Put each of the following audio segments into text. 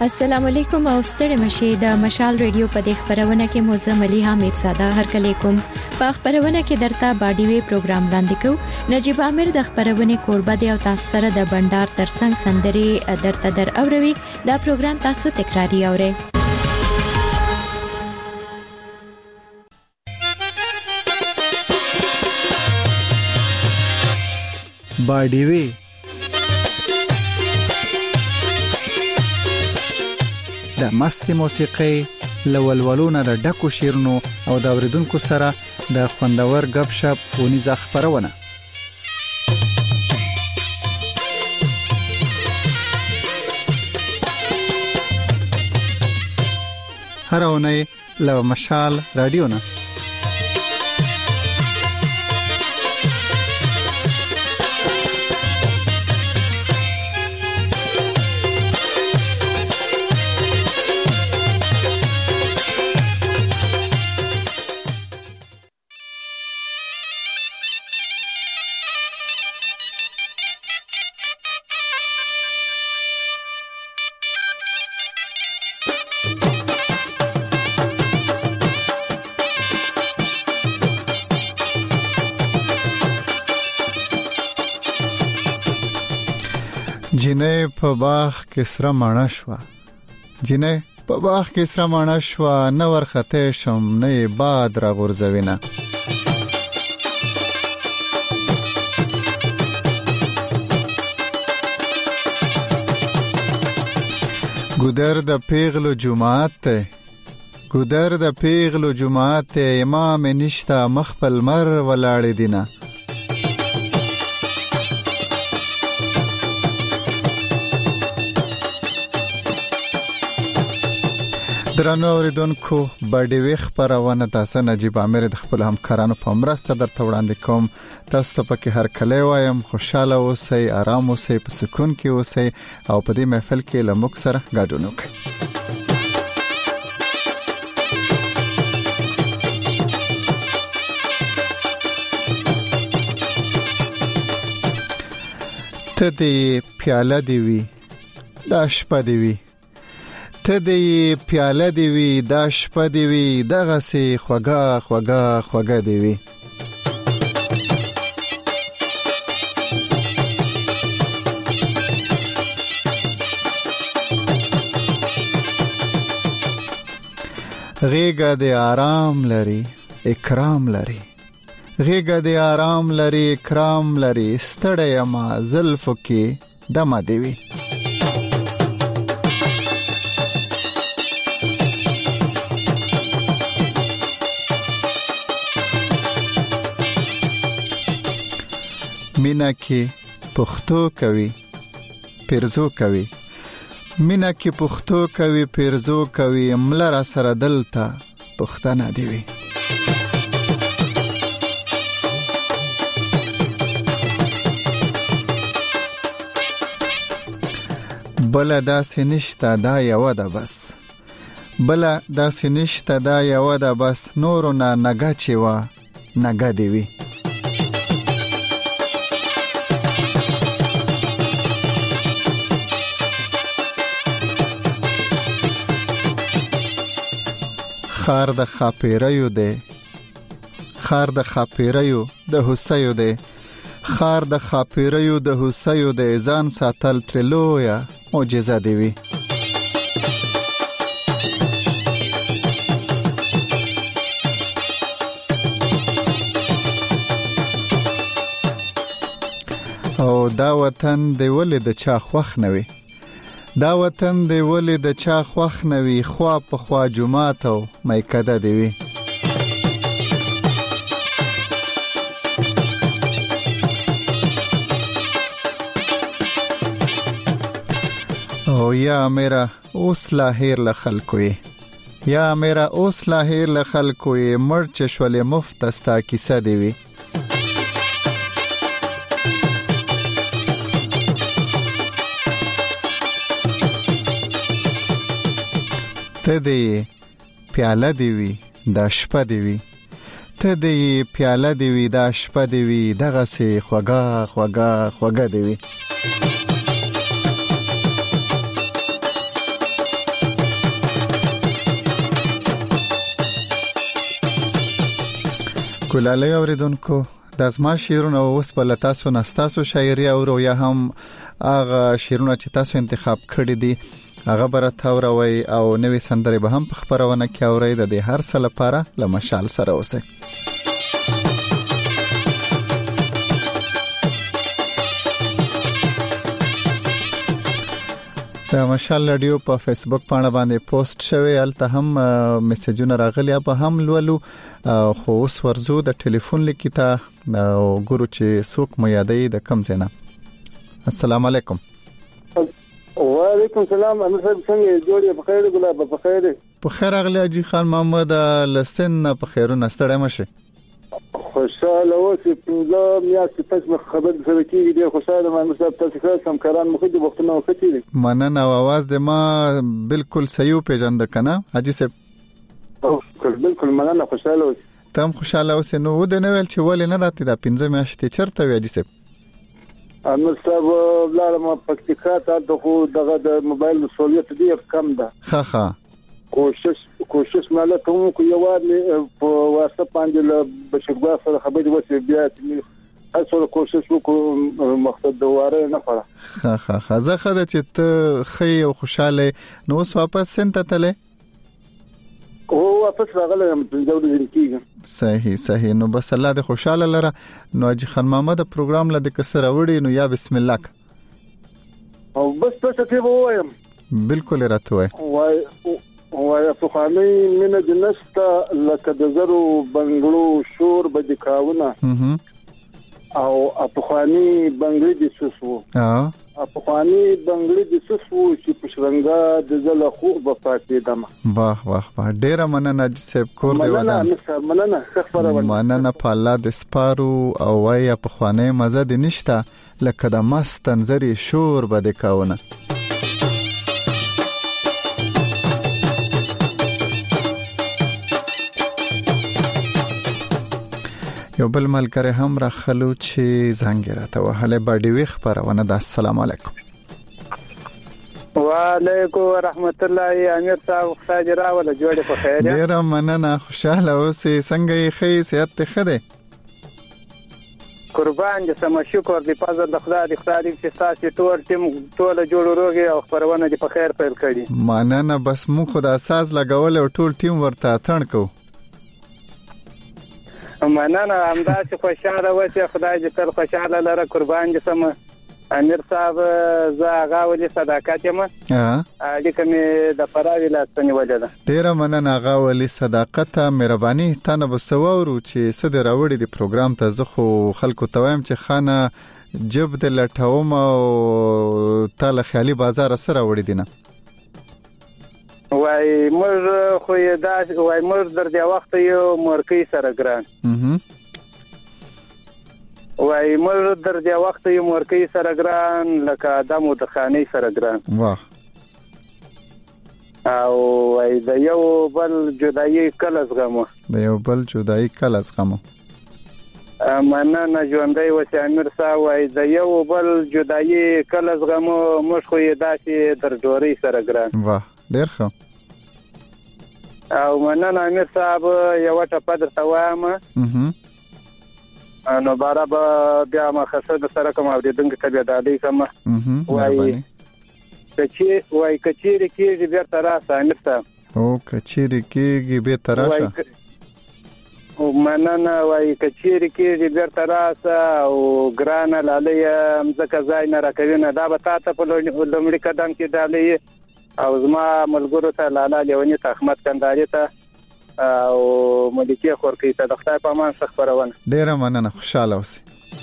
السلام علیکم او ستړي مشه د مشال ریډیو په دې خبرونه کې موزه ملي حامد ساده هر کله کوم په خبرونه کې درته باډي وی پروګرام وړاندې کو. نجيب عامر د خبرونه قربت او تاسو سره د بندر ترڅنګ سندري درته در اوروي. دا پروګرام تاسو تکراری اورئ. باډي وی د مست موسیقي لولولونه د ډکو شیرونو او د اوریدونکو سره د خوندور غب شپ ونیزه خبرونه. هر اونۍ له مشال رادیو نه جنې په باغ کې سره ماڼه شو، جنې په باغ کې سره ماڼه شو، نه ورخته شم نه باد را غورځوینه. ګودر د پیغلو جماعت ته، ګودر د پیغلو جماعت ته، امام نشتا مخبل مر ولاړ دینه. درنو اوریدونکو باډي وی خبرونه تاسو نجيب عامر د خپل همکارانو په مرسته درته وړاندې کوم. تاسو ته پکې هر کله وایم خوشاله اوسئ، آرام اوسئ، په سکون کې اوسئ او په دې محفل کې له موږ سره ګډون وکړئ. ته دې پیاله دی وی دا شپه دی وی، ته دې پیاله دی وی دا شپه دی وی، دغه سي خوګه خوګه خوګه دی وی. غیګه د آرام لري اکرام لري، غیګه د آرام لري اکرام لري، ستړی ما زلفو کې دمه دی وی. مینا کې پښتو کوي پیرزو کوي، مینا کې پښتو کوي پیرزو کوي، ملر سره دلته پښتنه دی وی. بل داسې نشته دا یو ده بس، بل داسې نشته دا یو ده بس، نورو نه نګه چې وا نګه دی وی. خار د خاپیریو دی، خار د خاپیریو د حسیو دی، خار د خاپیریو د حسیو دی، ځان ساتل ترلویا معجزه دی وی. او دا وطن دی ولې د چا خوښ نه وي، دا وطن دی ولې د چا خوښ نه وي، خوا په خوا جماعت او میکده دی وی. او یا میرا اوس لا هیر له خلکو یې، یا میرا اوس لا هیر له خلکو یې، مرچ شولې مفت استا کیسه دی وی. ته دې پیاله دی وی دا شپه دی وی، ته دې پیاله دی وی دا شپه دی وی، دغه سي خوګه خوګه خوګه دی وی. ګلالۍ اوریدونکو د ازما شیرونه اوس په تاسو نستاسو شاعري او یا هم هغه شیرونه چې تاسو انتخاب کړی دي هغه برته اوروي او نوې سندرې به هم په خبرونه کې اوري د هر څه لپاره له مشال سره اوسئ. د مشال رادیو په فیسبوک باندې پوسټ شوی الته هم میسجونه راغلي په هم لولو خو اوس ورزو د ټلیفون لیکتا ګورو چې څوک مو یادې د کم زینا. السلام علیکم. وعلیکم السلام. امیر صاحب څنګه جوړې په خیر ګلاب په خیر په خیر اغلی اجي خان محمد لسن په خیرونه ستړی مشه خوشاله اوسې په میاشت تاسو خبر سره کېږي ډېر خوشاله یم. امیر صاحب تاسو ښه سمکاران مخ دې وختونه وکړي مننه او आवाज د ما بالکل صحیح پیژند کنه حاجی صاحب بالکل مننه خوشاله اوسې تم خوشاله اوسې نو و د نوول چې ولې نه راته د 15 میاشتې چرته وی حاجی صاحب. امیر صاحب لاله ما پکتیکا ته دغه د موبایل مسؤلیت ډېر کم ده. ها کوشش ماله کوم کو یو وار په واسطه باندې له بشرګا سره خبرې وکړې بیا هڅه کوشش وکړو مقصد دواره نه پړه. ها زه خدای چې ته خې او خوشاله نو واپس سنت تله او واپس راغله په جوړ کېږي. صحیح نو بس الله دې خوشاله لره. نو اجي خان محمد پروګرام لده کسر وړي نو یا بسم الله او بس ته وایم بالکل راته وای په خاني مینه د نشته لکه د زرو بنگلو شور بدکاونه او په خاني بنگلې د سوسو په خاني بنگلې د سوسو چې پښرنګا د زله خو په پاتې دمه. واه ډیره مننه صاحب کور دی ودان مننه په الله د سپارو او وای په خاني مزه د نشته لکه د مست انځري شور بدکاونه. یو بل ملګری هم راخلو چې زنګ راته وهله باډي وی خبرونه د السلام علیکم. وعلیکم ورحمت الله. امیر صاحب خدای راوله جوړه په خیر ډیر مننه خوشاله اوسې څنګه یې خې صحت ته خده قربان دې سم شکر دې پازه د خدای چې تاسو ټول ټیم ټول جوړ روغي او خبرونه دې په خیر پیل کړي. مننه بس مو خدای اساس لګول او ټول ټیم ورته اتڼ کو مننه همداسې خوشاله وته خدای دې تل خوشاله لره قربان دې سم. امیر صاحب زه هغه ولې صداقت یم اړیکه مې د فراوی لاسنی ولیده. ډیره مننه هغه ولې صداقت مهرباني تانه بسوورو چې سده راوړي دی پروګرام ته زه خو خلکو تویم چې خانه جب د لټوم او تل خیالي بازار سره وړي دینه وای مر خو دا وای مر در دی وخت یو مرکی سره ګران وای مر در دی وخت یو مرکی سره ګران لکه دمو د خاني سره ګران. واه او وای د یو بل جدایي کله زغمو مننه ژوندۍ وسه امیر صاحب وای د یو بل جدایي کله زغمو مش خو داسې در جوړي سره ګران. واه ډیر ښه او مننه امیر صاحب یو ټپه درته وایم نو بارا بیا ما خسر سره کوم او د دنګ کبه دالي کوم وای کچيري کېږي بیا تراسه امیر صاحب او کچيري کېږي بیا تراسه او مننه وای کچيري کېږي بیا تراسه او ګرانه لاله مزکه ځای نه راکوي نه دا به تاسو په لومړي قدم کې دالي او زما ملګرو ته لاله لیونی ته احمد کنداري ته او ملکی خورکی ته د خدای په امان څخه خبرونه. ډیره مننه خوشاله اوسئ.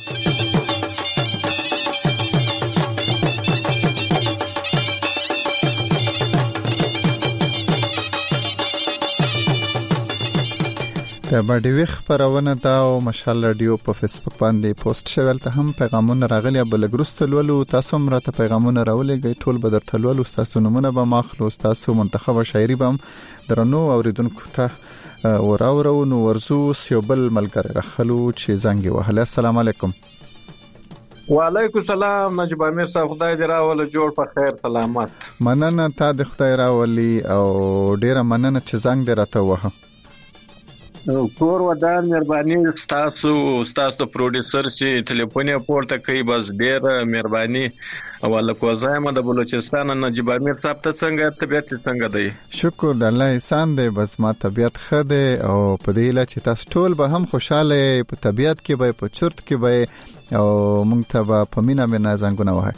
د باډي وی خبرونه دا او مشال رادیو په فیسبوک باندې پوسټ شول ته هم پیغامونه راغلي بل ګرستلولو تاسو هم راته پیغامونه راولېږئ ټول به درتلولو تاسو نمونه به ماخلو تاسو منتخب شاعري به درنو اوریدونکو ته وراورو نو ورزو سیوبل ملګری راخلو چې زنګ وهله. السلام علیکم. وعلیکم السلام نجیب امیر صاحب خدای دې راول جوړ په خیر سلامت. مننه تا د خدای راولي او ډیره مننه چې زنګ دې راته وه. کور ودان مهرباني تاسو پروډوسر چې ټلیفون یې پورته کوي بس ډیر مهرباني اوله کوزایم د بلوچستان نجیب امیر صاحب ته څنګه طبيعت څنګه دی؟ شکر د الله احسان دی، بس ما طبيعت ښه دی او په دې لاره چې تاسو ټول به هم خوشاله په طبيعت کې به په چرت کې به او مونږ ته به په مینا زنګونه وای.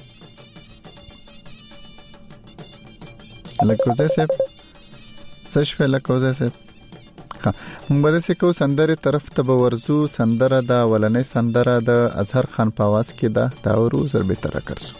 لکوزه صاحب سش په لکوزه صاحب مونږ به د سکو سندره طرف ته به ورزو. سندره دا ولنې سندره د اظهر خان په आवाज کې ده، دا ورو زر به تر کرسو.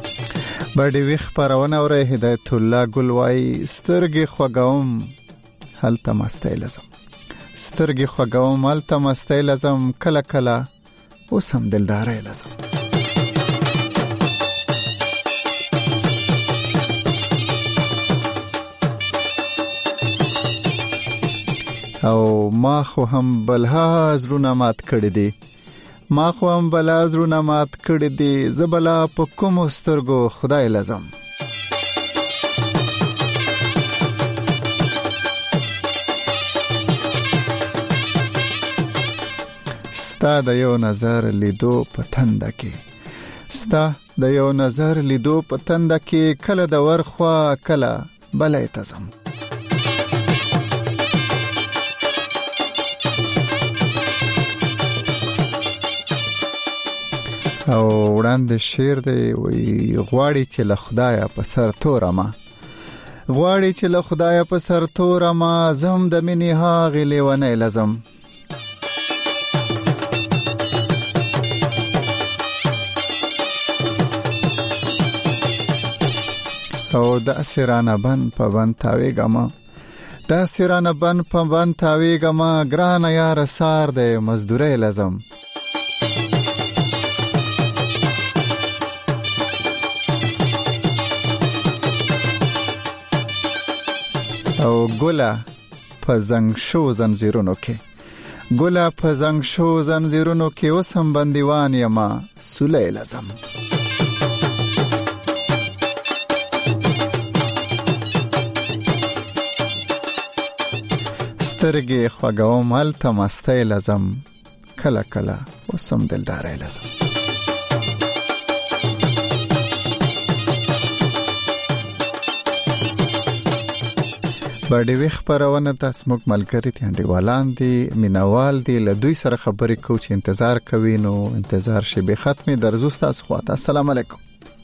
باډي ویخ پرونه اوره هدایت الله ګلوای سترګې خوګوم هلته مستی لازم سترګې خوګوم هلته مستی لازم کله کله اوس هم دلداري لازم او ما خو هم بلها زرونه مات کړی دي زبلا په کوم سترګو خدای لازم ستا د یو نظر لیدو پتنده کې کله د ورخوا کله بلای تزم او وړاندې شعر دی وی غواړي چې له خدایا په سر تور ما زم د منی ها غلی ونه لازم او د اسرانه بن په بن تاویګما ګران یار سار د مزدوري لازم او ګولا په زنګ شو زنجیرونو کې وسم بندیوان یما سولې لازم سترګې خوګوم هلته مستی لازم کله کله وسم دلداري لازم باندې وخ پرونه تاسو موږ ملګری دي انډیوالان دي مینوال دي له دوی سره خبرې کو چې انتظار کوي نو انتظار شي به ختمي درزو تاسو خواته السلام علیکم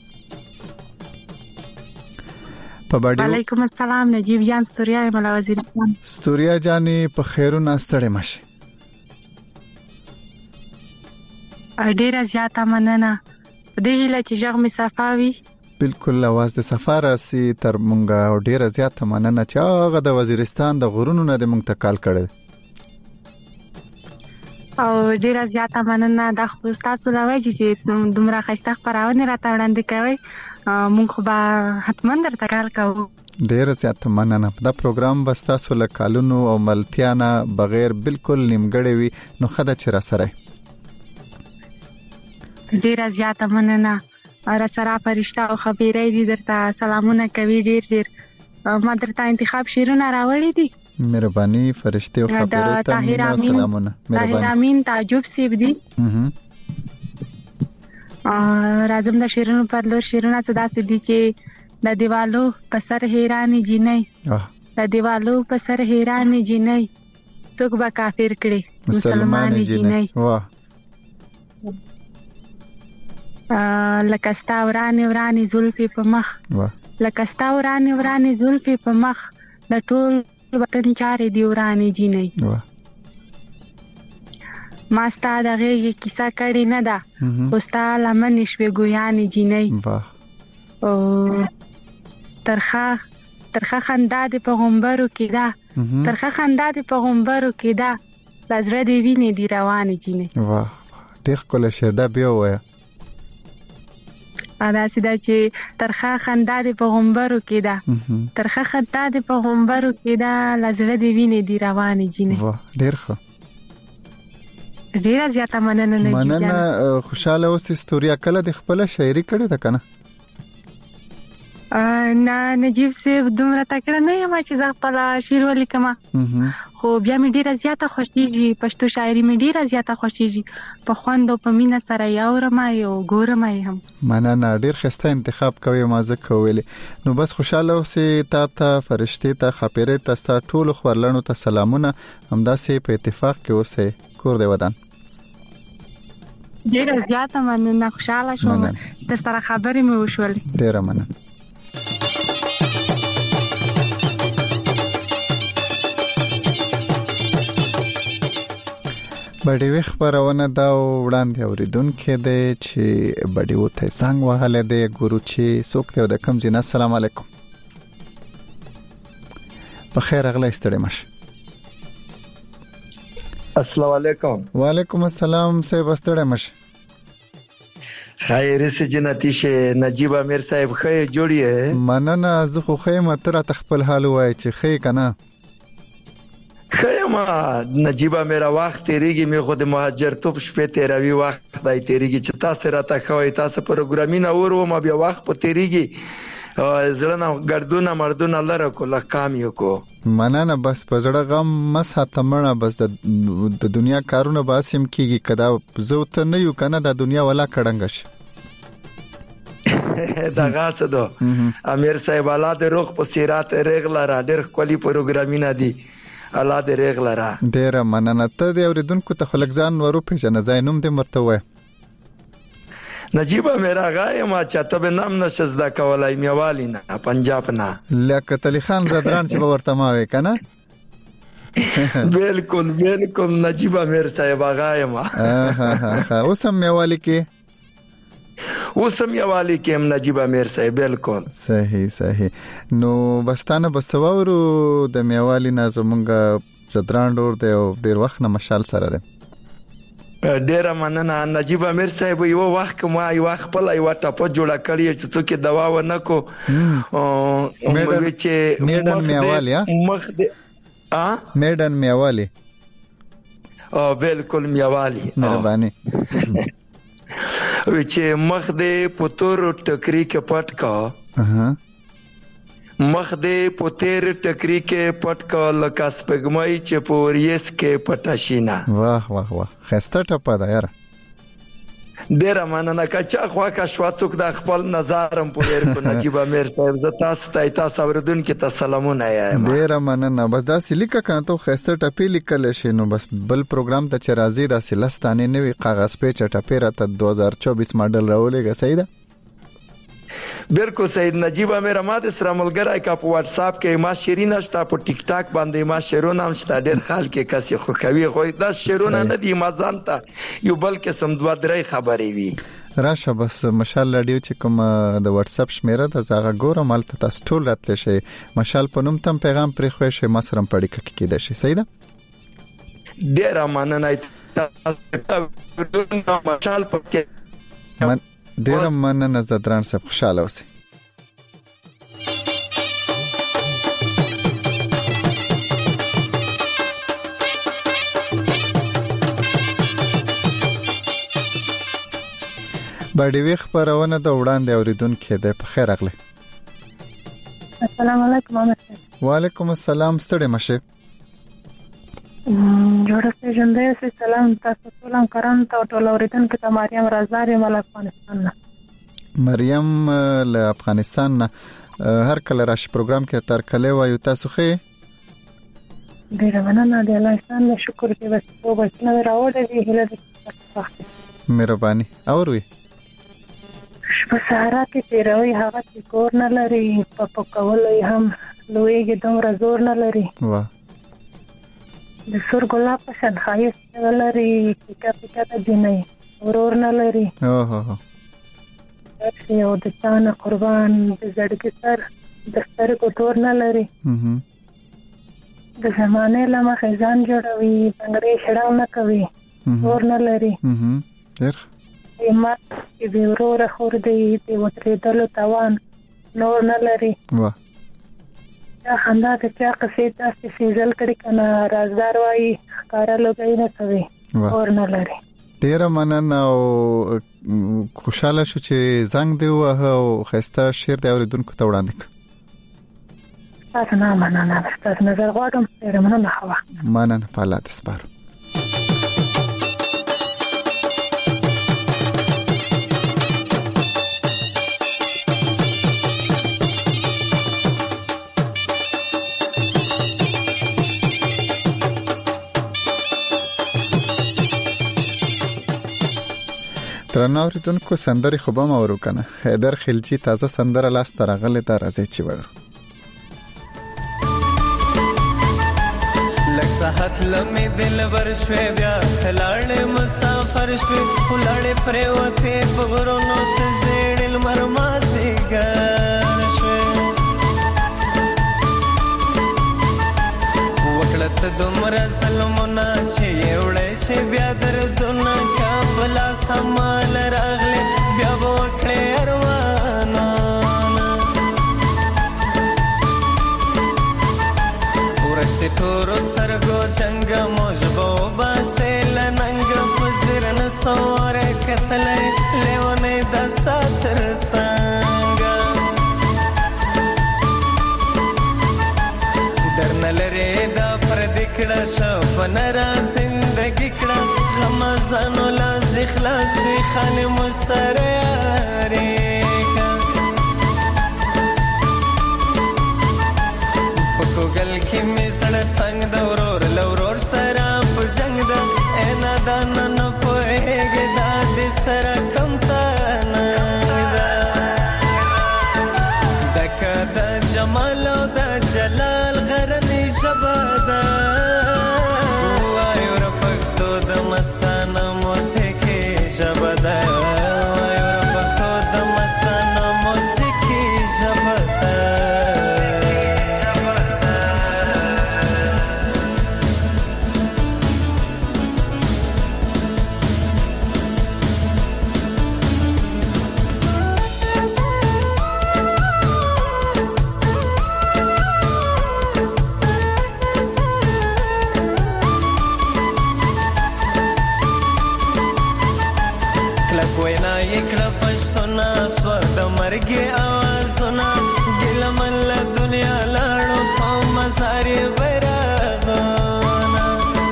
وعلیکم السلام نجیب جان ستوریا مولا وزیرستان ستوریا جانې په خیرونه ستړي مشه ډیره زیاته مننه د هیله چې ژغ می صفاوي بالکل आवाज د سفر سي تر مونږه ډیره زیاته مننه چې هغه د وزیرستان د غرونو نه د مونږ ته کال کړل او ډیره زیاته مننه د خپل تاسو لوي چې دومره خسته خبرونه راته وړاندې کوي مونږ خو به حتما درته کال کوو ډیره زیاته مننه دا پروګرام بس تاسو له کالونو او ملتیانا بغیر بالکل نیمګړی وي نو خدای چې را سره ډیره زیاته مننه را سره فرشتہ او خبيري دي درته سلامونه کوي ډیر ما درته انتخاب شیرونه راوړي دي مهرباني فرشتي او خبيري ته سلامونه مهرباني امين تعجب سیب دي راځم د شیرونو پر لور شیرونه څه داسې دي چې د دیوالو په سر حیراني جنۍ څوک به کافر کړي مسلمانې جنۍ واه لکستا ورانی زلفي په مخ د ټول وطن چارې دی ورانی جنۍ ما ستا دغه کیسه کړي نه ده خو ستا لمن شوي ګویانې جنۍ او ترخه خندا دې په غومبرو کې ده لزړه دې ویني دی روانې جنۍ واه ډېر کوله شدا بیا وای دا سیده چې ترخه خندا دې په غومبرو کې ده لزړه دې ویني دی روانې جنۍ واه ډېر ښه ډیره زیاته مننه خوشاله اوسې ستوریا کله د خپل شاعري کړې ده کنه نه نجیب صاحب دومره تکړه نه یم چې زه خپل شعر ولیکم خو بیا مې ډیره زیاته خوښیږي پښتو شاعري مې ډیره زیاته خوښیږي په خوند او په مینه سره یاورم او ګورم هم مننه ډیر خسته انتخاب کوي مازه کوي نو بس خوشاله اوسې تا فرشتي ته خبرې تاسو ټول خبرلنو ته سلامونه همداسې په اتفاق کې اوسې کور دی ودان ډیره زیاته مننه خوشاله شوم در سره خبرې مې وشولې ډیره مننه بډې وخ پرونه دا وړاندې اوریدونکو دی چې بډې وته څنګه وهاله دی ګورو چې څوک ته د کم جنا السلام علیکم په خیر اغلی ستړي مشه. السلام علیکم. وعلیکم السلام صاحب ستړي مشه. خیر سي جنتی شه نجیب امیر صاحب خیر جوړیه. مننه زه خو خیمه تر خپل حال وای چې خې کنه. خیمه نجیب امیر وخت تیریږي می خو د مهاجر توپ شپه تیروي وخت دای تیریږي چې تاسو راته خوي تاسو پروګرامینه ورو ما بیا وخت په تیریږي زړه ګردونه مردونه لره کوله کام یو کو. مننه بس په زړه غم مساته مړه بس د دنیا کارونه باسم کیږي کدا زه ته نه یو کنه د دنیا ولا کډنګش دا غاڅه دو امیر صاحب الله د روح په سیرات رغلره ډېر کولی پروګرامینه دي الله دې رغلره. ډېر مننه ته د اوریدونکو ته خلک ځان ورو پیژنه ځای نوم دې مرته وای. نجیب امیر غای ما چاته به نام نشز دا کولای میوالی نه پنجاب نه لیاقت علی خان زدران چې ورته ما وای کنه. بالکل نجیب امیر صاحب غای ما اوسم میوالی کې نجیب امیر صاحب بالکل صحیح. نو بستانه بسوورو د میوالی نه زمونږه زدران ډور دی او ډیر وخت نه مشال سره دی. ډیره مننه نجیب امیر صاحب یو وخت ما یو خپل یو ټاپه جوړه کړی چې څوک دوا و نه کو میډن میوالی میډن میوالی بالکل میوالی مهرباني چې مخ دې پتور ټکری کې پټ کا مخ دې پتیر ټکری کې پټ کا لکه سپګمای چې پوریس کې پټاشینا. واه خسته ټپه ده یاره. ډیر مننه کچا خوا کا شواڅوک د خپل نظرم پویر کو نجیب امیر صاحب ز تاسو اوردونکو ته سلامونه یم. ډیر مننه بس دا سلیکه کانته خسته ټپی لیکل شي نو بس بل پروګرام ته چې راځي دا سلستانه نوې کاغذ په چټه ته 2024 ماډل راولېګه صحیح ده. بالکل سید نجیب امیر ما د سره ملګری کا په واتس اپ کې ما شیرین شته په ټیک ټاک باندې ما شیرونه هم شته ډیر خلک کسي خو کوي خو دا شیرونه نه دي ما ځانته یو بلکې سم دوه درې خبرې وي راشه بس مشال رادیو چې کوم د واتس اپ شمیره د زاغه ګورم مال ته تاسو ټول راتل شي مشال په نوم تم پیغام پرې خو شي ما سره پړی کې ده شي صحیح ده. ډیر مننه مشال په ډیر مننه زدران صاحب خوشاله اوسئ. باډي وی خبرونه د وړاندې اوریدونکو ده په خیر اغله. السلام علیکم. وعلیکم السلام ستړي مشه. جوړه ژوندې سي سلام تاسو ټول کاران ته ټول اوریدونکو ته مریم رازاري مل افغانستان. مریم له افغانستان هر کله راشي پروګرام کې تر کله وایو تاسو خې ډیر مننه د الله ستاسو شکر دې بس په بچنه راوړې دې هله دې مهرباني اوروي په سهارا کې تیروي هغه چې کور نه لري په پکولې هم لویږي دومره زور نه لري. واه د سور ګلاب په شان خایس لري چې کپیټا د نه ورور نه لري. اوه یو د ځان قربان د زړګي سر د سترګو تور نه لري. د زمانه لمه خزان جوړوي بنگړې شړاو نه کوي ور نه لري. ډېر ما چې د ورور خور دی د وترېدل توان نور نه لري. واه دا خندا ته چا قصې تاسو سیزل کړي کنه رازدار وایي کار لګای نه کوي ور نه لري. ډیر مننه او خوشاله شو چې زنګ دی او خسته شیر دی اوریدونکو ته وړاندې تاسو نه مننه تاسو نظر غواړم ډیر مننه خوا مننه په الله تسپارو. ترناوریدونکو سندري خوبه ما ورو کنه حیدر خلجی تازه سندره لاس ترغله ته راځي چې وره لک صحت لمې دل ورشوي بیا خلاړې مسافر شوي ولړې پروته پغرونو ته زړل مرماسي ګر شوي دولت دومره ظلمونه چې وړې شي بیا دردونه کابلا سمال راغلي بیا به وکړې ارمانونه ورسې تورو سترګو جنګ موږ به وباسې له ننګ په ځیر نه سواره کتلی لیونی د ستا تر څنګه درنه لرې دا پردې کړه شپنه را زندګي کړه غمازانو لازې خلاص وي خالې مو سره یارې په کوګل کې مې زړه تنګ د ورور له ورور سره په جنګ ده ای نادانه نه پوهېږې دا دې سره کم تنګ ده دکه د جمال او د جلال غرنې ژبه ده وایو ره پښتو د مستانه موسیقي ژبه ده وایو ره پښتو د مستانه موسیقي ژبه ده پښتونه سو د مرګي आवाजونه ګلمن له دنیا لاړو په مزار بیرغونه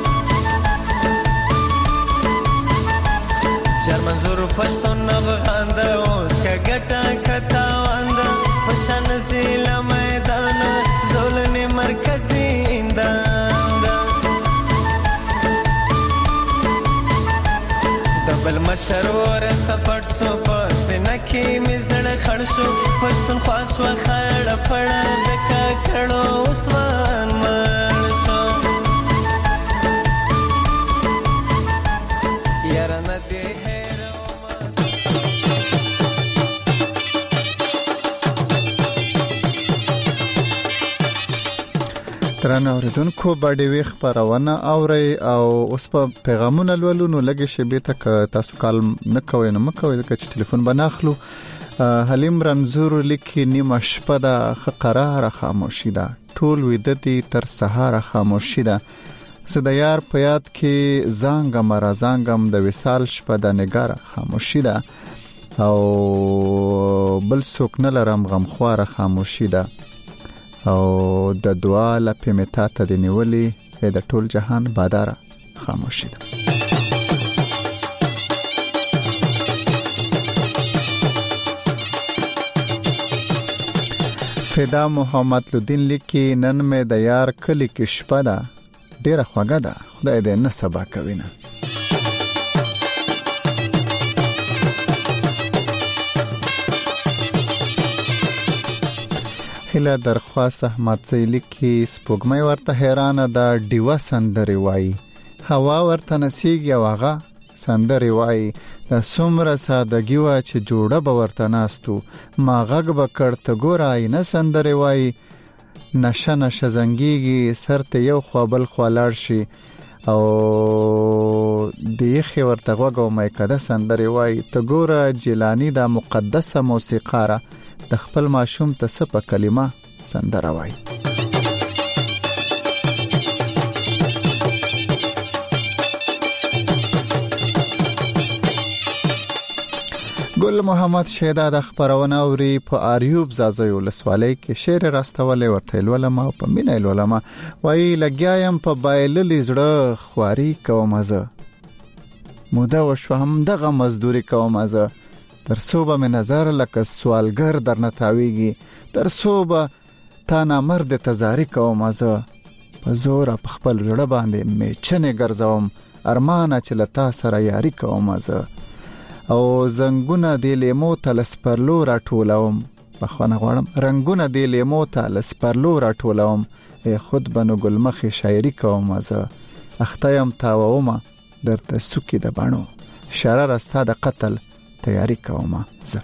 شرمنزور پښتونه غاند اوس کا ګټه کتا واند پښن زیل میدان زولنی مرکزی انداند بل مشرور ته پټ سو پسنه کې مزړه خړ شو پښتون خاص و خړ پړ د کړو عثمان مړ شو یار نه دې ترانه اوریدونکو باندې وی خبرونه اوري او اوس په پیغامونه لولو نو لګي شبي تک تاسو کال نه کوي نو مکوي چې ټلیفون بناخلو حلیم رنزور لیکي نیمه شپه د قرار خاموشي ده ټول ویدتي تر سهار خاموشي ده سديار په یاد کې زنګم را زنګم د وصال شپه د نګار خاموشي ده او بل څوک نه لرم غم خواره خاموشي ده او د دعا لپې متا ته دی نیولې د ټول جهان باداره خاموشي ده فدا محمد لودین لیکي نن مې د یار کلی کې شپه ده ډیره خوږه ده خدای دې نه سبا کوي نه هله درخواست احمد زیلی کی سپوږمۍ ورته حیرانه ده ډیوه سندري وای هوا ورته نسیږي واغه سندري وای د څومره سادهګي وا چې جوړه به ورته ناستو ما غږ به کړته ګورای نه سندري وای نشه نشه زنګيږي سرته یو خوابل خلاړ شي او دیخه ورته غوګو مې کده سندري وای ته ګوره جیلانی دا مقدسه موسیقاره د خپل ماشوم ته سپه کلمه سندره وای ګل محمد شیدا د خبرونه اوري په اریوب زازوی ولسوالۍ کې شعر راستولې ورته ولما په مینه ولما وای لګیایم په بایللې زړه خواري کومزه موده وشو هم دغه مزدوري کومزه تر صوبه می نظر لکه سوالګر در نتاویږي تر صوبه تا نامرد تزاری کومزه په زور په خپل زړه باندې می چنه ګرځوم ارمانه چې لتا سره یاري کومزه او زنګونه د لیمو تلس پرلو راټولوم په خونه غواړم رنگونه د لیمو تلس پرلو راټولوم خود بنو ګلمخ شاعري کوم زه اختیم تاوومه درته سوکي د بڼو شرر استا د قتل تیاری کوم زه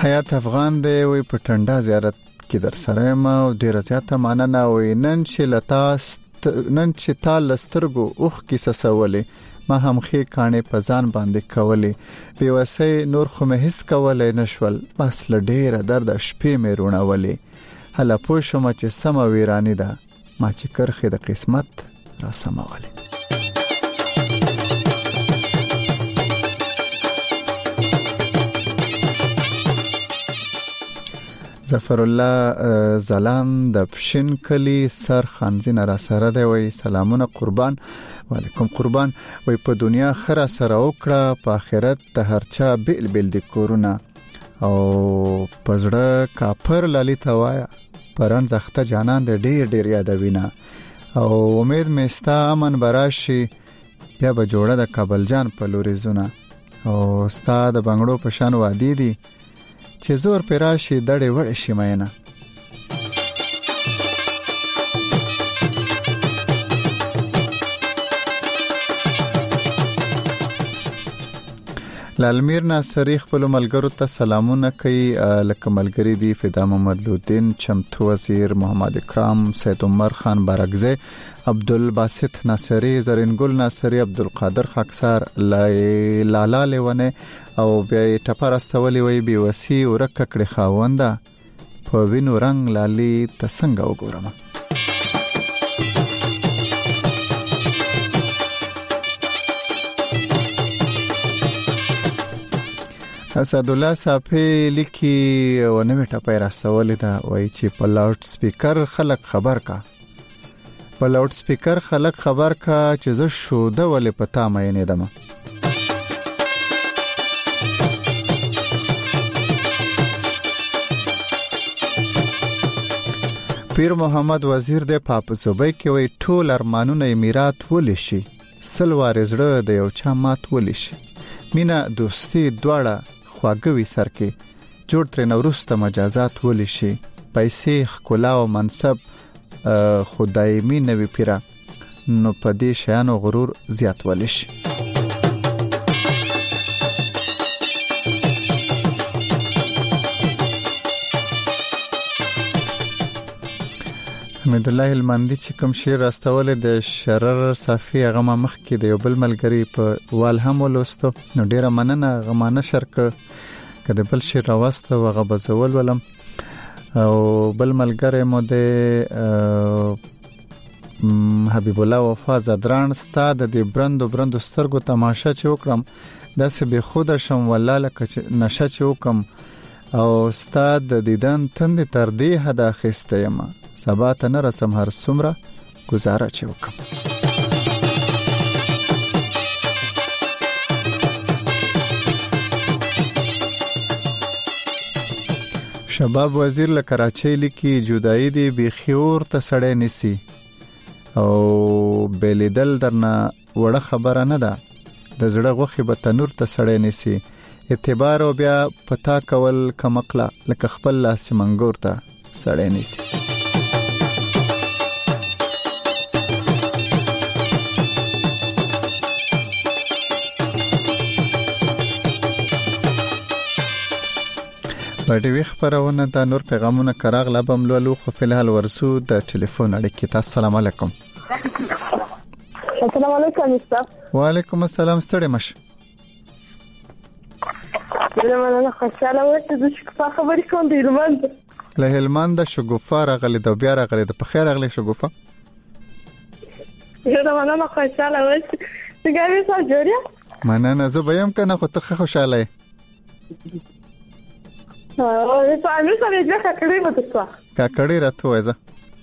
حیات افغان دی وی په ټنډا زیارت کې در سره ما او ډیر زیاته مننه وی نن چې تا لسترګو اوخ کې سسولې ما هم خې کانې په ځان باندې کولې بیوسې نور خو مې هیڅ کولې نشول بس لډېر درد شپې مې رونولې هله پوښم چې سم ویرانی ده ما چې کرخه د قسمت را سمولې ظفر الله زلان د پښین کلی سر خانزین را سره دی وی سلامونه قربان وعلیکم قربان وی په دنیا خره سره وکړه په آخرت ته هرچا بیل بیل د کورونا او پزړه کافر لالی توایا پران زخته جانان د ډیر یادوینا او امید مستا امن براشي بیا به جوړه د کابل جان په لوري زونه او استاد بنگړو په شان وادي دي چې زور پراشي دړې وړې شي مینه لالمیر ناصری خپل ملګرو ته سلامونه کوي لکه ملګری دی فدا محمد لودین چمتو وزیر محمد اکرام سید عمر خان بارگزی عبدالباسط ناصری زرینګل ناصری عبدالقادر خاکسار لالا لیونه او بیا ټپر استولی وی بي وسی ورکه کړي خاونده په وینو رنگ لالي تسنګ وګورم اسد الله صافي لیکي و نوې ټپه راستولې دا وایي چې په لاوډ سپیکر خلک خبر کا چې زه شو د ولې پتا مې نه دم پیر محمد وزیر د پاپ صوبې کې وی ټول ارمانونه میراث ولې شي سلوار زړه د یو چا مات ولې شي مینا دوستي دواړه خواږوي سر کې جوړ تر نورسته مجازات ولې شي پیسې خلا او منصب خدای می نوی پیرا نو پدې شانو غرور زیات ولې شي حمید الله المندی چې کوم شعر راستول د شرر صافي هغه مخ کې د یو بل ملګری په وال هم ولوستو نو ډیره مننه غمانه شرک کده بل شعر راوسته هغه بزول ولم او بل ملګری مو د حبیب الله وفا زدران ستاد د برندو سترګو تماشا چې وکړم داسې به خود شم والله لکه نشه چې وکم او استاد د دیدن تند تر دې حدا خسته یم سبا ته نه رسم هر څومره گزاره چې وکم شباب وزیر له کراچۍ لیکي جدای دی بخیور ته سړې نسی او بلیدل درنه وړه خبره نه ده د زړه غوخي به تنور ته سړې نسی اعتبار او بیا پتا کول کمقله لکه خپل لاس منګور ته سړې نسی پټوي خبرونه د نور پیغامونه کراغ لبم لولو خو فلحال ورسو د ټلیفون اړیکې ته السلام علیکم السلام علیکم استاد وعلیکم السلام ستړي مش زمانه خوشاله وته د شګفا خبرې کوم د هلمند له هلمند شګفا راغلي د بیا راغلي د په خیر راغلي شګفا زمانه خوشاله وته څنګه یې سره جوړه مننه زه به يم کنه خو ته خوشاله یې او په امیر سره دې کړې وته کا کړې راته وایزه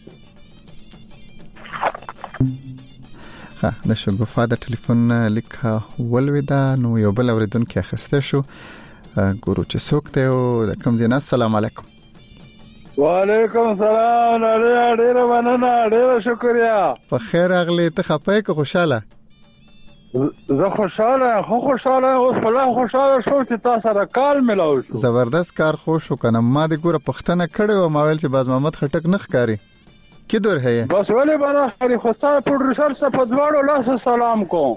ها د شګوفا د ټلیفون لیک ولودا نو یو بل اوریدونکو اخسته شو ګورو چې څوک ته او د کوم ځای السلام علیکم وعلیکم السلام ډېر مننه ډېر شکریا په خیر اغلی ته خپای که خوشاله زه خوشاله اوس خلا خوشاله شو چې تاسو سره کال ملاو شو زبردست کار خو شو کنه ما د ګوره پښتنه کړو ما ویل چې باز محمد خټک نخ کاری کی دور ہے بس ولې بنا خري خوستا پروډوسر ته په دواړو لاسو سلام کوم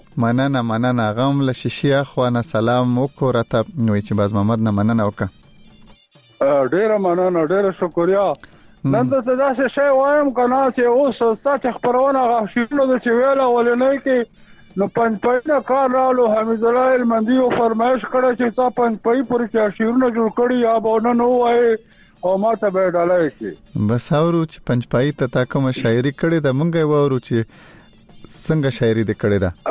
مننه غم له شیشیا خوانه سلام وکړه ته نو چې باز محمد نه مننه وکړه ډیره مننه ډیره شکریا. نن د تاسو شی وایم کنه چې اوس تاسو خبرونه غوښتنه د چې ویلا ولنۍ کې نو پنځپاینه کار رالو حمید الله المندي او فرمایش کړی چې تاسو پنځپای پورې چې شیرونه جوړ کړی یا به نو وای او ما ته به ډالای کې بس اورو چې پنځپای ته تا کوم شاعري کړی دا مونږ وورو چې څنګه شاعري دې کړی دا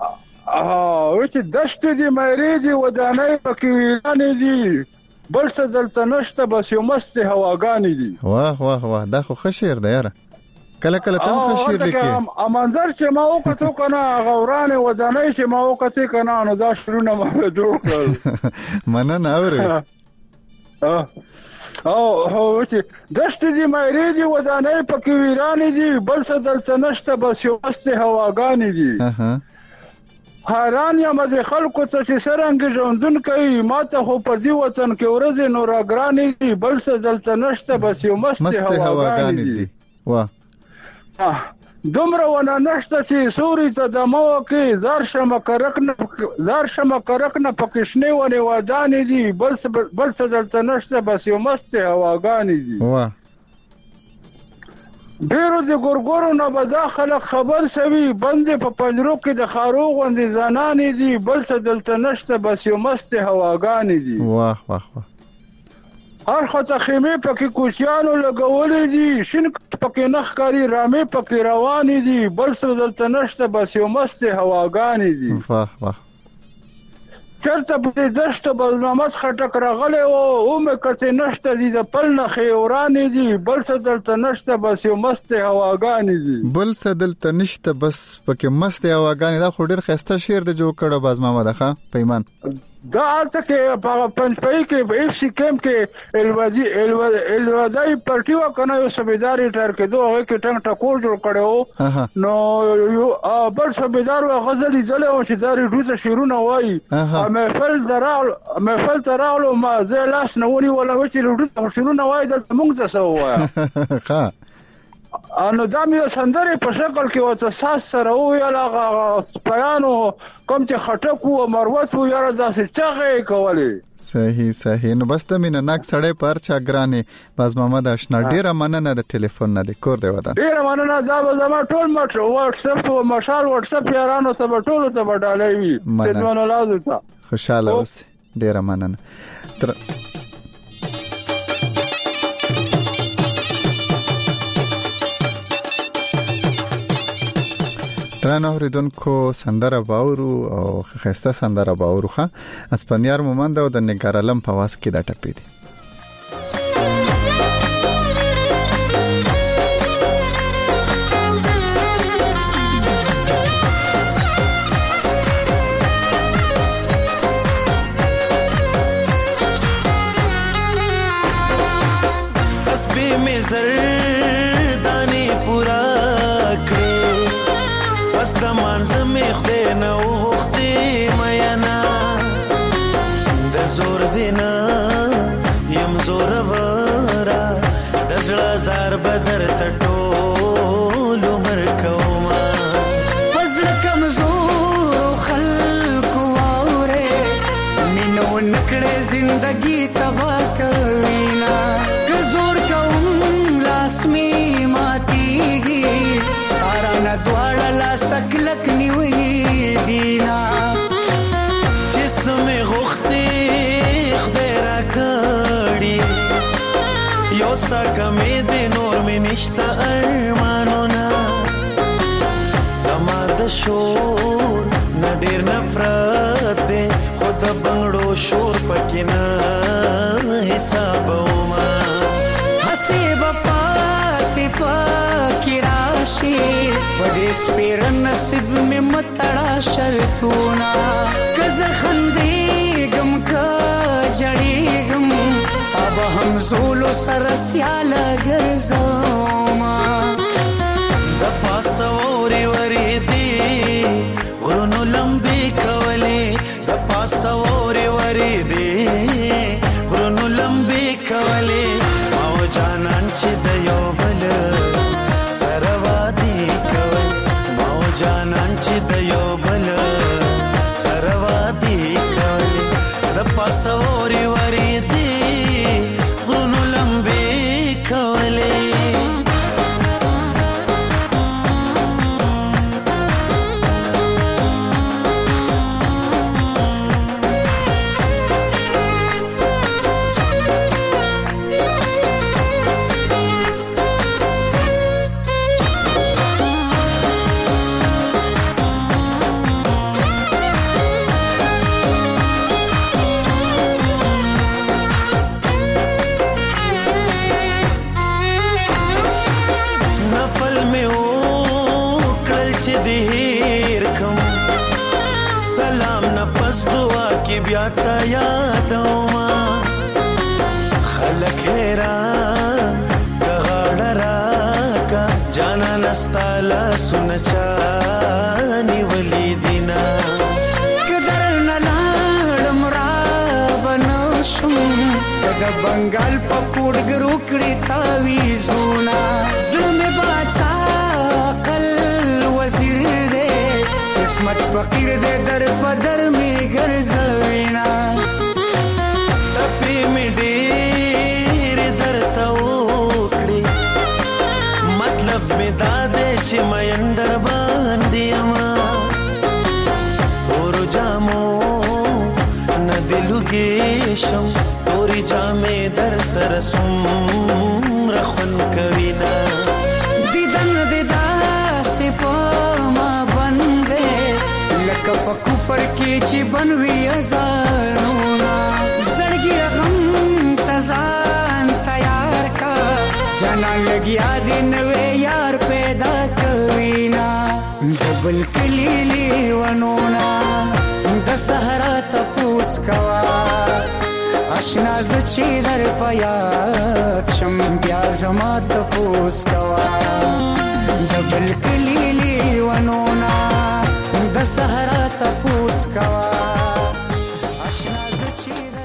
چې دشت دي مېری دي ودانای پکې ویلانې دي بل څه دلته نشته بس یو مست هواګانې دي. واه واه واه دا خو خشیر دی یاره. کله کله تم خشیر لیکي منظر چې ما وکړو کنه غورانه ودانای چې ما وکړو کنه نو دا شروع ما جوړ کړ. مننه اوري او چې دشت دي مېری دي ودانای پکې ویرانې دي بل څه دلته نشته بس یو مست هواګانې دي. حیران یم از خلکو ته چې څرنګه ژوندون کوي ماته خو په دې وطن کې ورځې نور اګرانې دي بل څه دلته نشته بس یو مست هواګانې دي. واه دومره ونه نشته چې سوري ته دمو کې زار شمه کرک نه پکښنې ونه ودانې دي بل څه دلته نشته بس یو مست هواګانې دي. واه ډیرو د ګورګورو نه بدا خلک خبر سوي بندې په پنجرو کې د خارو غوندې زنانې دي بل څه دلته نشته بس یو مست هواګانې دي. واه واه واه هر خطه خیمه پکې کوچیانو لګولې دي شین پکې نخ کاری رامې پکې روانې دي بل څه دلته نشته بس یو مست هواګانې دي. واه واه چرته په دشت بل محمد خټک راغله او مې کته نشته دي د پل نه خیورانې دي بل څه دلته نشته بس یو مست هواګانې دي. بل څه دلته نشته بس پکې مست هواګانې دا خو ډیر خسته شعر د جوړ کړه باز محمد ښا پیمان دا الته کې په پنځپای کې په اف سی کیمپ کې الوادای پارټي وکنه یو سبیدار ټر کې دوه کې ټنګ ټکور جوړ کړو نو یو بل سبیدار غزل زله او چې داري روزه شیرونه وای محفل تراولو ما زه لاس نه ونی ولا چې روزه شیرونه وای د موږ څه وای ښا انو دا مې سندره په شکل کې وته ساس سره ویل سپیانو کوم چې خټکو او مروت و یاره داسې چغې کولې. صحیح نو بس ته مینه ناک سړی پر چا ګرانې باز محمد آشنا ډیره مننه د ټلیفون نه د کور دی ودان ډیره مننه زما ټول واتس اپ او مشال واتس اپ یارانو سره ټول ته وډالې وي ځوانو لازم ته خوشاله اوسې ډیره مننه. ترانه اوریدونکو سندره باورو او خسته سندره باورو ښه اسپانیار مومند او د نګارالم په واس کې دا ټپې دي. تسبیح می زردانی پورا بس د منځ می خدای نه وختي مینا د زور دینا یم زور ورا د زړه زار بدر تټول عمر کوما وزړه کمزور خلق واره مينو نکړه زندگی تبا کوینا که زور کوم لاس می ماتیږي تارانه دواړه لا سکلک نیوي دینا جسم غختي خدای را کړی یو ستا کمې د نور می نشتا ارمانونه زما د شور نه ډیر نفرت دی خود بنگړو شور پکې نه حساب وما حساب پاتې پکې راشي ودې سپیر نصیب می متړه شرطونه کزه خندې غم کا جړې غم اب هم زولو سر سیال ګرځوما د پاسوري ورې دی غرونو لمبي کولې د پاسوري ورې دی غرونو لمبي کولې او جانان چې د یو بل سروادي کول او جانان چې د یو بل سروادي کول د پاسوري ورې دی بیا تا یادوما خلک حیران کغړرا کا جانا نستالا سنچانی ولیدینا کدر نلاړم را بنوشم د بنگال په کوډګرو کړی تاویزونه زمه باچا کل وزیر دې قسمت فقیر دې در پدر می ګرځوینا تپی می ډیر درته وکړي مطلب می دا دې چې مې اندر باندې ما تور جامو ندلوږي شم توري جامې در سره سوم رخن کوینا دیدن دیدا صفما بندې لکه په کفر کې چې بنوي ازانونا زړګي غم تزان تیار کا جانا لګیا دې نوې یار پیدا کوینا دبل کلیلی ونونا د صحرا تپوس کوا اشنا زچې در پیات شم بیا زما تپوس کوا دبل کلیلی ونونا د صحرا تپوس کوا اشنا زچې در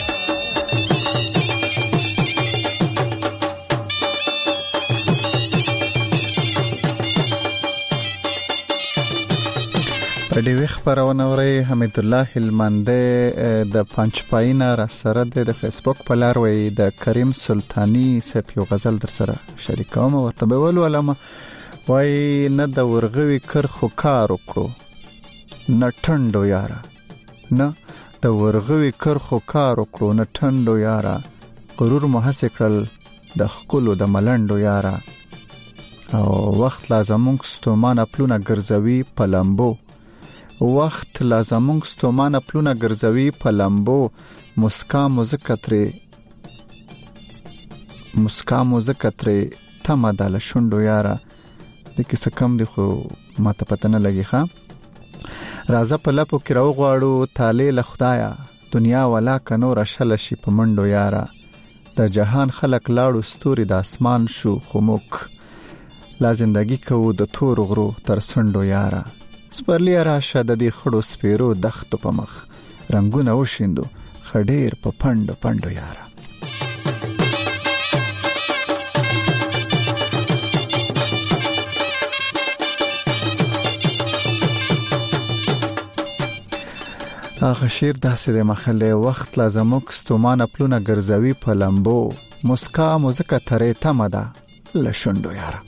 پدې وخت خبرونه اوري حمید الله هلمندې د پنځپاینه را سره د فیسبوک په لار وي د کریم سلطانی سپیو غزل در سره شریکوم او تبول علامه وای نه د ورغوي کرخو کار وکړو نه ټندو یارا نه د ورغوي کرخو کار وکړو نه ټندو یارا غرور محسکل د خپلو د ملندو یارا او وخت لازمونږ ستومانه پلونه ګرځوي پلمبو وخت لازمونږ ستومانه پلونه ګرځوي پلمبو مسکا مزکتري تمه د لشوندو یارا د کیسه کم دی خو ماته پته نه لګي ښا راځه په لپو کې راو غواړو تاله له خدایا دنیا ولا کنور شل شي په منډو یارا د جهان خلق لاړو ستوري د اسمان شو خموک لا زندگی کو د تور غرو تر سندو یارا سپرلی راشه د دې خړو سپیرو دختو په مخ رنگونه وشیندو خډیر په پندو یارا اخ شیر داسې د مخله وخت لازموک ستومانه پلونه ګرځوي په لمبو مسکا موزیکا ترې تمدا لشوندو یارا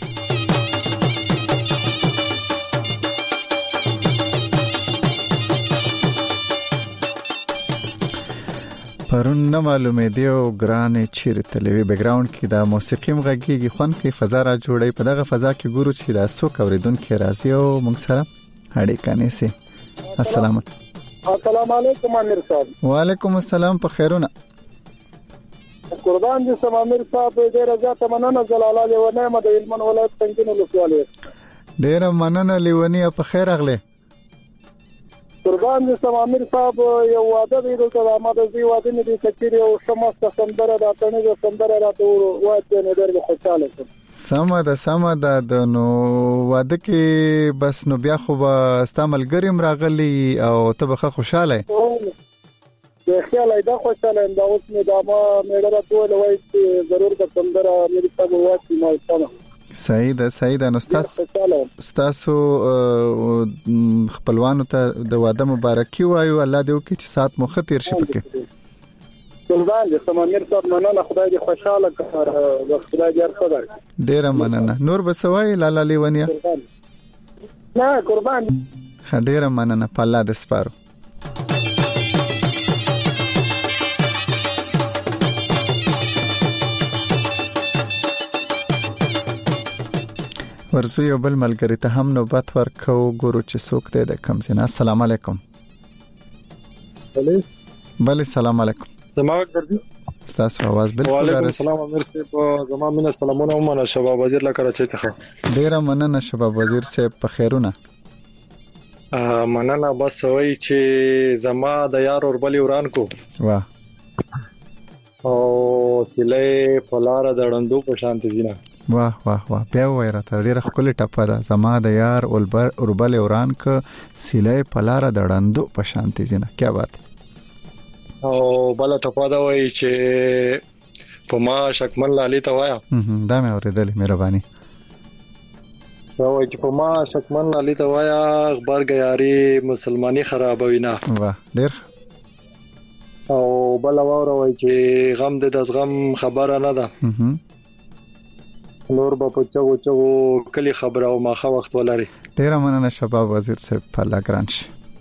پرون نه معلومه دیو ګرانې چیرې تلوي بیک گراوند کې دا موسیقي مغږیږي خون کې فضا را جوړي په دغه فضا کې ګورو چې دا څوک اوریدونکو راځي او موږ سره اړیکه نیسي السلام علیکم امیر صاحب وعلیکم السلام په خیرونه قربان دي سم امیر صاحب ډیر زیاته مننه جلاله لیونه مده علمن ولایت څنګه نو لوالي ډیر مننه لیونی په خیر اغله قربان دي سم امیر صاحب یو واده دی دلته آماده دی واده نه دي کچيري او شمسته سندره راتنه جو سندره راته واده نه درګه خوشاله شم سم د نو واده کې بس نو بیا خو استعمال ګریم راغلی او ته به خوشاله د خیال ایدا خوشاله دا اوس نه دا ما مېړه راته وای چې ضرور د سندره مې صاحب واچي ما سره سعید نو تاسو خپلوانو ته د واده مبارکي وایو الله دې وکړي چې سات مو خطر شي پکې قربان دي سمامیر صاحب مننه خدای دې خوشاله کړه خدای دې ارخدای ډیر مننه نور بسوي لالا لیونیا نه قربان ډیر مننه په الله دې سپارو ورسو یو بل ملګری ته هم نوبت ورکو ګورو چې څوک دی د کم سینا السلام علیکم بله سلام علیکم زما ګرځي تاسو आवाज بالکل وعلیکم السلام امیر صاحب زما مینه سلامونه ومنه شباب وزیر لکه راچې ته ډیر مننه شباب وزیر صاحب په خیرونه مننه بس وای چې زما د یار اوربلې وران کو واه او سله پلار د ړندو په شانت زینا واه واه واه بیا وایره ته ډیره خپل ټپه ده زما د یار اوربلې وران ک سله پلار د ړندو په شانت زینا کیا بات او بل ټپه دا وای چې په ما شکمن لالی ته وایا دا مې اوریدل مهرباني وای چې په ما شکمن لالی ته وایا اخبار غیاري مسلمانی خرابوي نه واه ډیر او بل وای چې غم د غم خبره نه ده نور به په چغو کلی خبره او ماخه وخت ولري ډیر مننه شباب وزیر صاحب په لاګرانش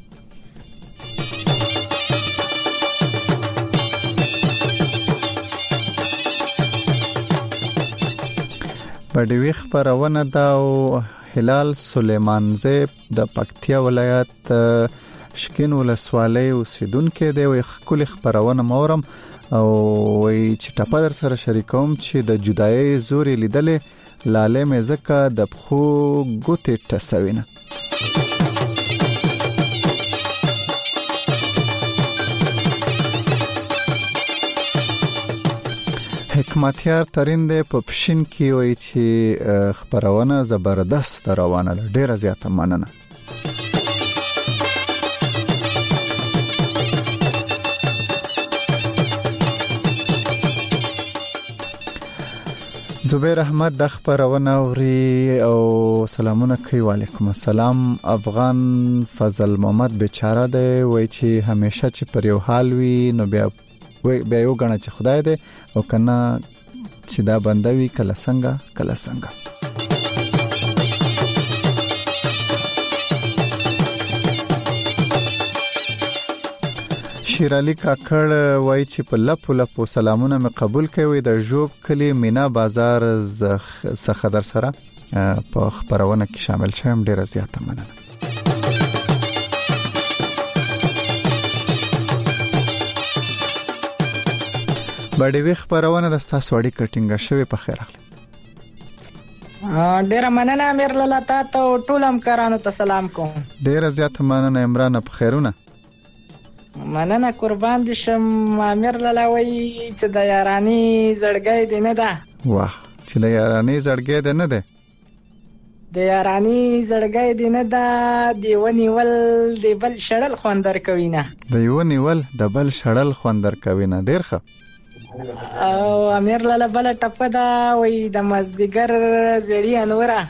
بډوي خبرونه دا او هلال سليمانزه د پکتیا ولایت شکین ولسوالۍ اوسیدونکو دی وي خپل خبرونه مورم او وي چې ټاپه در سره شریکوم چې د جدایي زوري لیدلې لاله مزکه د خو ګوتې ټسوینه حکمتیار ترنده په پښین کې وای چې خبرونه زبردست روانه ده ډیره زیاته مننه زبیر احمد د خبرونه اوري او سلامونه کوي وعلیکم السلام افغان فضل محمد بیچاره دی وای چې همیشه چې پر یو حال وي نو بیا یو غنا چې خدای دی او کنه چې دا بندوي کله څنګه شیر علي کاکړ وای چې په لپو سلامونه مې قبول کوي د جوب کلی مینا بازار څخه در سره په خبرونه کې شامل شوم ډیره زیاته مننه بډې خبرونه د تاسو اړیکه کټینګه شوی په خیر اخلي ډیره مننه امیر لاله تاسو ټول همکارانو ته سلام کوم ډیره زیاته مننه عمران په خیرونه مننه قربان دي شم امیر لاله وای چې د یارانی زړګي دی نه ده واه چې د یارانی زړګي دی نه ده د یارانی زړګي دی نه ده دیونی ول دی بل شړل خوندر کوي نه دیونی ول د بل شړل خوندر کوي نه ډیر ښه او امیر لاله بل ټپه دا وای د مازدیګر زړی انوره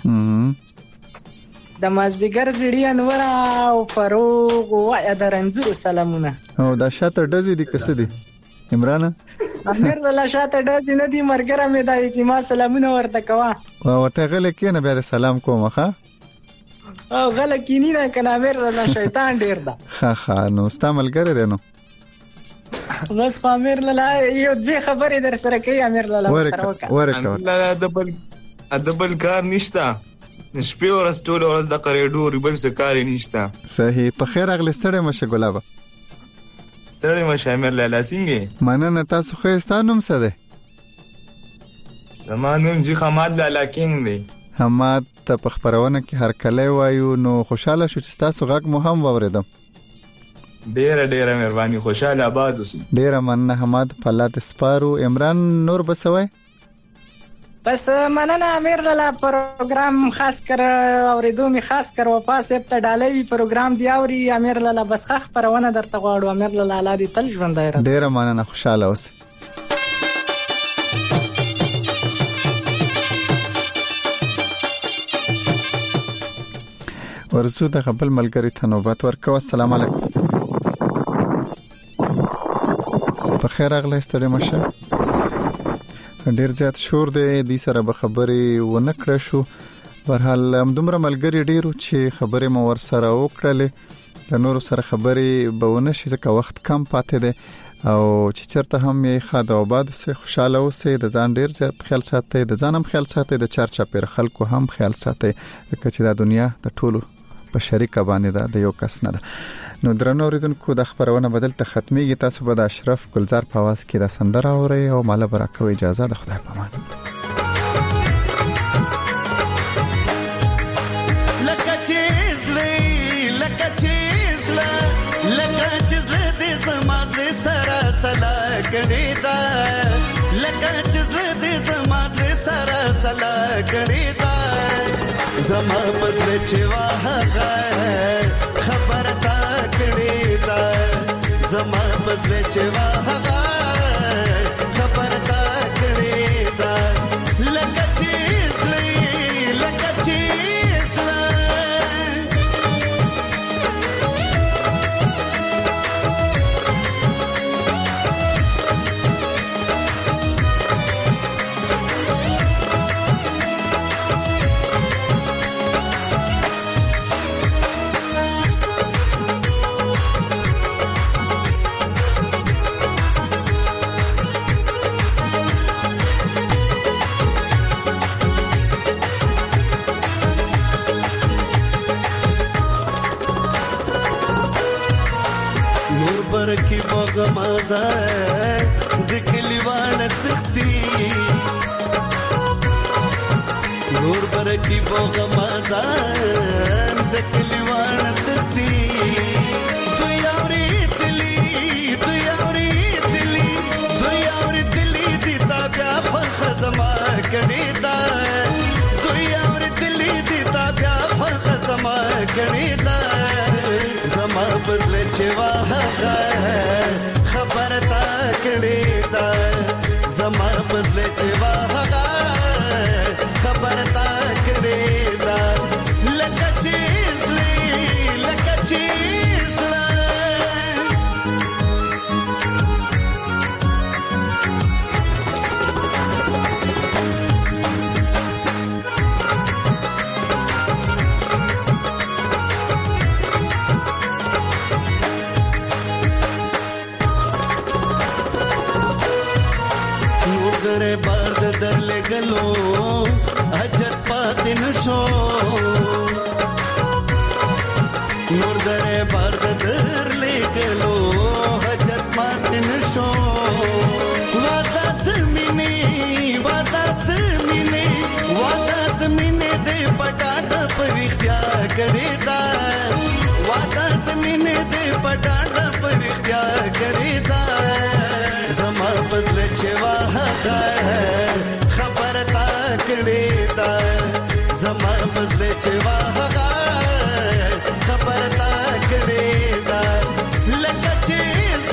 د مازدیګر زړی انوره او فروغ وای د رنځو سلامونه او دا شاته ډزې دي کسه دي عمران امیر لاله شاته ډزې نه دي مرګره مې دای چې ما سلامونه ورته کوا او ته غل کې نه بیا سلام کوم ښا او غل کې نه کنه امیر لاله شیطان ډیر ده ها نو استعمال ګره دینو بس امیر لاله یو دې خبرې در سره کوي امیر لاله سره ورکه لاله دبل کار نشته شپې ورځ ټول ورځ د قریډور بل څه کار نشته صحیح په خیر اغلی ستړي مشه ګلابه ستړي مشه امیر لاله څنګه مننه تاسو خو ستانم څه ده زمانوم جی حماد لاله کینګ دی حماد ته په خبرونه کې هر کله وایو نو خوشاله شو چې تاسو غږ مو هم واوریدم ډیره مهرباني خوشاله آباد اوسئ ډیره مننه حماد په الله د سپارو عمران نور بسوي بس مننه امیر لاله پروګرام خاص کر اوریدو می خاص کر وپاس په ډالوي پروګرام دی اوري امیر لاله بس خخ پرونه درته غواړو امیر لاله الله دې تل ژوند دی ډیره مننه خوشاله اوسئ ورسو د خپل ملګری ته نوبت ورکو السلام علیکم په خیر اغله ستړي مشه ډیر زیات شور دی د سره به خبرې ونه کړې شو برحال همدومره ملګری ډیرو چې خبرې مو ور سره وکړلې د نور سره خبرې به ونه شي ځکه وخت کم پاتې دی او چې چرته هم یې خاده آباد سه خوشاله اوسئ د ځان ډیر زیات خیال ساتئ د ځان هم خیال ساتئ د چارچا پیر خلکو هم خیال ساتئ ځکه چې د دنیا د ټولو په شریکه باندې ده د یو کس نه ده نو درنو اوریدونکو د خبرونه بدل ته ختميږي تاسو به د اشرف ګلزار په आवाज کې د سندره اورئ او مال برکو اجازه د خدای په امان لکه چیز کړي دا لکه چې زړه زما د سره سلا کړي دا زما پزړه چې واه خبر تا کړي دا زما پزړه چې واه خبر تا کړي دا لکه چې की बगमजा दिखली वाण तख्ती नूर पर की बगमजा दिखली वाण तख्ती दुयावरी दिली दीता प्या फख जमा कणीदा दुयावरी दिली दीता प्या फख जमा कणीदा زما بدل چوا خبر تا کړي دا زما بدل چوا خبر تا کړي دا لکه چیز बार दर ले गलो हजत पातिन शो नूर दरे बार दर ले गलो हजत पातिन शो वादत मिने दे पटाट पर इख्तिया करे दा वादत मिने दे पटाट पर इख्तिया करे दा زما بدل چوا خبر تا کړي دا زما بدل چوا خبر تا کړي دا لکه چیز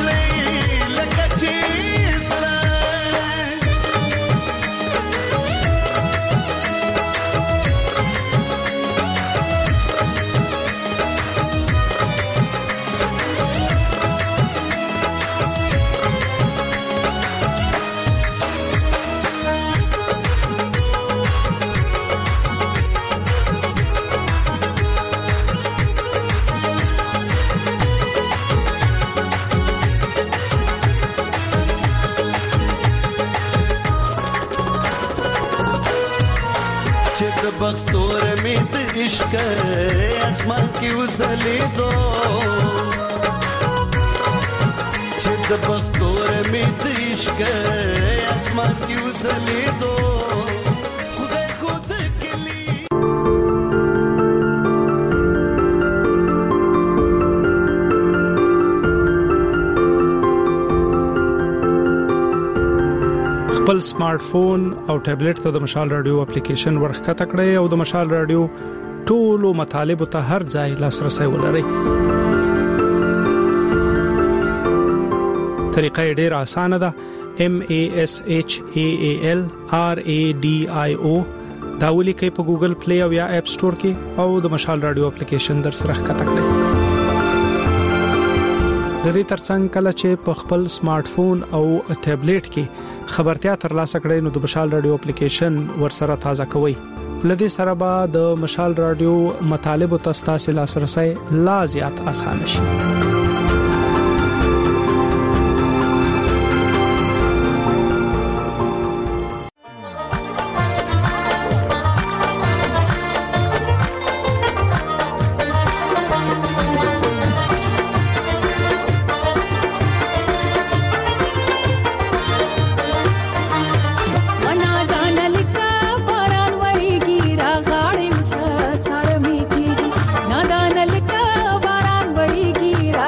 बख्तोर में इश्क आसमान की उछले दो चित बख्तोर में इश्क आसमान की उछले दो खुदा खुद के लिए خپل سمارټ فون او ټابلیټ ته د مشال رادیو اپلیکیشن ورخته کړئ او د مشال رادیو ټولو مطالب ته هر ځای لاسرسي ولرئ. طریقه ډیره اسانه ده. MASHAALRADIO دا ولیکئ په ګوګل پلی او یا اپ سٹور کې او د مشال رادیو اپلیکیشن در سره ښکته کړئ. د دې ترڅنګ کله چې په خپل سمارټ فون او ټابلیټ کې خبرتیا ترلاسه کړئ نو د مشال رادیو اپلیکیشن ورسره تازه کوئ. لدې سره به د مشال رادیو مطالب او تاسو لاسرسي لا زیات اسانه شي. गिरा